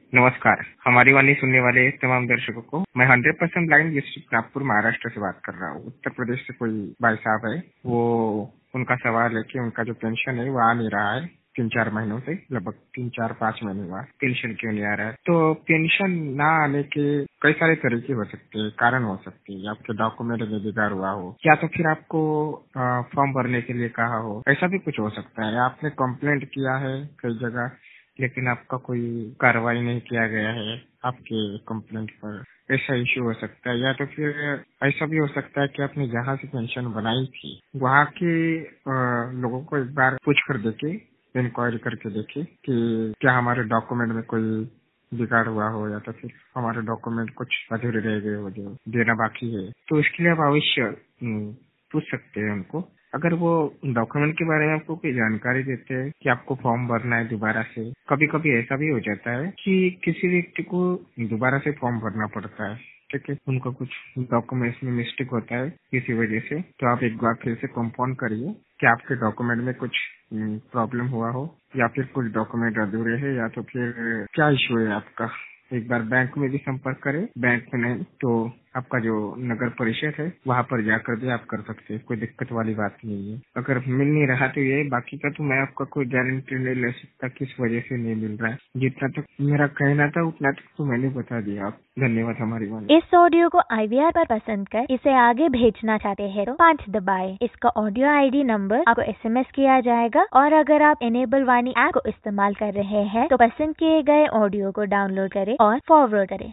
नमस्कार, हमारी वाणी सुनने वाले तमाम दर्शकों को मैं 100% ब्लाइंड डिस्ट्रिक्ट नागपुर महाराष्ट्र से बात कर रहा हूँ। उत्तर प्रदेश से कोई भाई साहब है, वो उनका सवाल है कि उनका जो पेंशन है वो आ नहीं रहा है 3-4 महीनों से, लगभग 3-4-5 महीने हुआ पेंशन क्यों नहीं आ रहा है। तो पेंशन ना आने के कई सारे तरीके हो सकते हैं, कारण हो सकते हैं। आपके डॉक्यूमेंट में बिगाड़ हुआ हो या तो फिर आपको फॉर्म भरने के लिए कहा हो, ऐसा भी कुछ हो सकता है। आपने कंप्लेंट किया है कई जगह, लेकिन आपका कोई कार्रवाई नहीं किया गया है आपके कंप्लेंट पर, ऐसा इश्यू हो सकता है। या तो फिर ऐसा भी हो सकता है कि आपने जहाँ से पेंशन बनाई थी वहाँ के लोगों को एक बार पूछ कर देखे, इंक्वायरी करके देखे कि क्या हमारे डॉक्यूमेंट में कोई बिगाड़ हुआ हो या तो फिर हमारे डॉक्यूमेंट कुछ अधूरे रह गए हो जो देना बाकी है। तो इसके लिए आप अवश्य पूछ सकते हैं उनको। अगर वो डॉक्यूमेंट के बारे में आपको कोई जानकारी देते हैं कि आपको फॉर्म भरना है दोबारा से, कभी कभी ऐसा भी हो जाता है कि किसी व्यक्ति को दोबारा से फॉर्म भरना पड़ता है, ठीक है, उनका कुछ डॉक्यूमेंट्स में मिस्टेक होता है किसी वजह से। तो आप एक बार फिर से कंफर्म करिए कि आपके डॉक्यूमेंट में कुछ प्रॉब्लम हुआ हो या फिर कुछ डॉक्यूमेंट अधूरे है या तो फिर क्या इश्यू है आपका। एक बार बैंक में भी संपर्क करें, बैंक में नहीं तो आपका जो नगर परिषद है वहाँ पर जाकर भी आप कर सकते हैं, कोई दिक्कत वाली बात नहीं है। अगर मिल नहीं रहा तो ये बाकी का तो मैं आपका कोई गारंटी नहीं ले सकता किस वजह से नहीं मिल रहा है। जितना तक मेरा कहना था उतना तक तो मैंने बता दिया। आप धन्यवाद हमारी बात। इस ऑडियो को IVR पर पसंद कर इसे आगे भेजना चाहते हैं तो 5 दबाएं। इसका ऑडियो ID नंबर आपको SMS किया जाएगा और अगर आप इनेबल वाणी ऐप को इस्तेमाल कर रहे हैं तो पसंद किए गए ऑडियो को डाउनलोड करें और फॉरवर्ड करें।